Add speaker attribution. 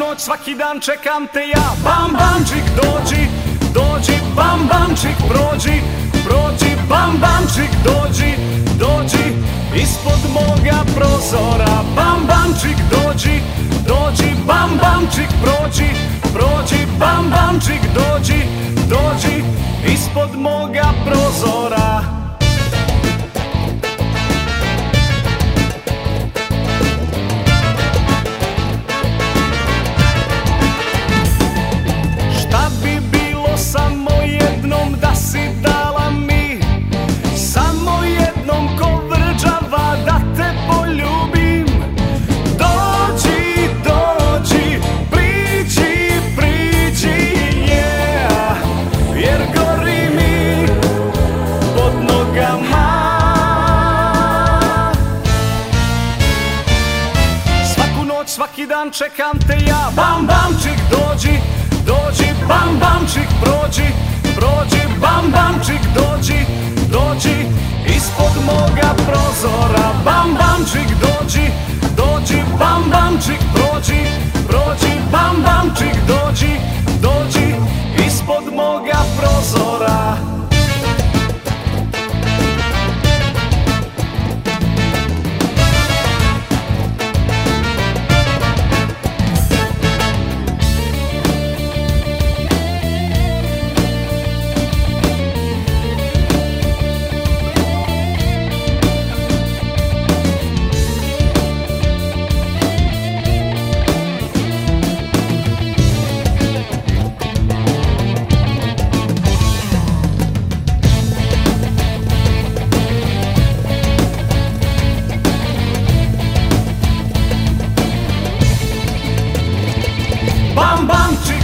Speaker 1: noć, svaki dan čekam te ja. Bam bamčik dođi, dođi, bam bamčik prođi, prođi, bam bamčik dođi, dođi ispod moga prozora. Bam bamčik dođi, dođi, bam bamčik prođi, prođi, bam bamčik dođi, dođi ispod moga prozora. Šta bi bilo samo jednom da si dala mi, samo jednom ko vrđava da te poljubim. Dođi, dođi, priđi, priđi, yeah, jer gori mi pod nogama. Svaku noć, svaki dan čekam te ja. Bam bamčik dođi, dođi, bam bamčik prođi, prođi, bam bamčik dođi, dođi ispod moga prozora. Bam bamčik dođi, dođi, bam bamčik prođi, prođi, bam bamčik dođi, dođi ispod moga prozora. Bam bamčik